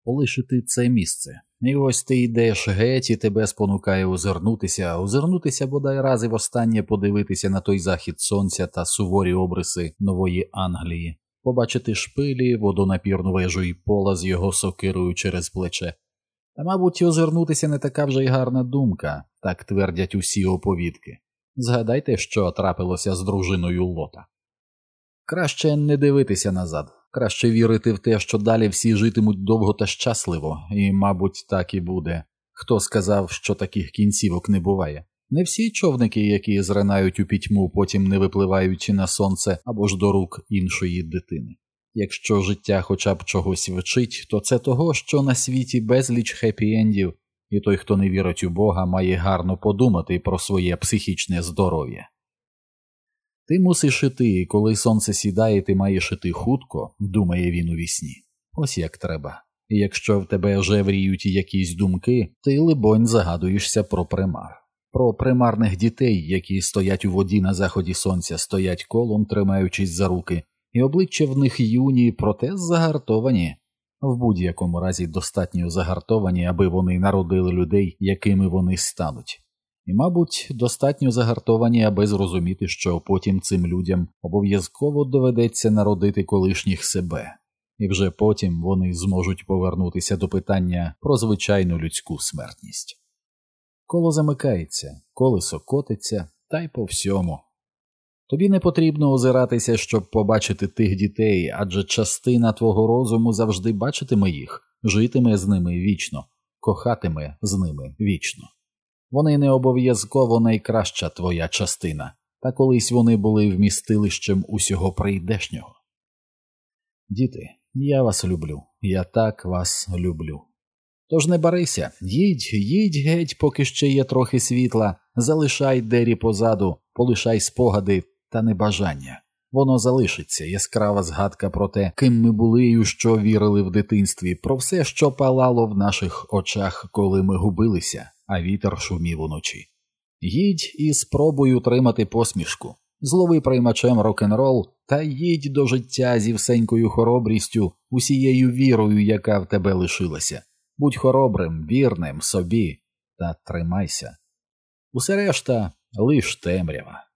полишити це місце. І ось ти йдеш геть, і тебе спонукає озирнутися бодай раз і востаннє подивитися на той захід сонця та суворі обриси Нової Англії, побачити шпилі, водонапірну вежу і пола з його сокирою через плече. Та, мабуть, озирнутися не така вже й гарна думка, так твердять усі оповідки. Згадайте, що трапилося з дружиною Лота. Краще не дивитися назад, краще вірити в те, що далі всі житимуть довго та щасливо, і, мабуть, так і буде. Хто сказав, що таких кінцівок не буває? Не всі човники, які зринають у пітьму, потім не випливають на сонце або ж до рук іншої дитини. Якщо життя хоча б чогось вчить, то це того, що на світі безліч хеппі-ендів, і той, хто не вірить у Бога, має гарно подумати про своє психічне здоров'я. Ти мусиш іти, і коли сонце сідає, ти маєш іти хутко, думає він у вісні. Ось як треба. І якщо в тебе жевріють якісь думки, ти, либонь, загадуєшся про примар. Про примарних дітей, які стоять у воді на заході сонця, стоять колом, тримаючись за руки, і обличчя в них юні, проте загартовані. В будь-якому разі достатньо загартовані, аби вони народили людей, якими вони стануть. І, мабуть, достатньо загартовані, аби зрозуміти, що потім цим людям обов'язково доведеться народити колишніх себе. І вже потім вони зможуть повернутися до питання про звичайну людську смертність. Коло замикається, колесо котиться, та й по всьому. Тобі не потрібно озиратися, щоб побачити тих дітей, адже частина твого розуму завжди бачитиме їх, житиме з ними вічно, кохатиме з ними вічно. Вони не обов'язково найкраща твоя частина, та колись вони були вмістилищем усього прийдешнього. Діти, я вас люблю, я так вас люблю. Тож не барися, їдь геть, поки ще є трохи світла, залишай Дері позаду, полишай спогади та небажання. Воно залишиться, яскрава згадка про те, ким ми були і у що вірили в дитинстві, про все, що палало в наших очах, коли ми губилися, а вітер шумів уночі. Їдь і спробуй утримати посмішку. Злови приймачем рок-н-рол та їдь до життя зі всенькою хоробрістю, усією вірою, яка в тебе лишилася. Будь хоробрим, вірним собі та тримайся. Усе решта – лиш темрява.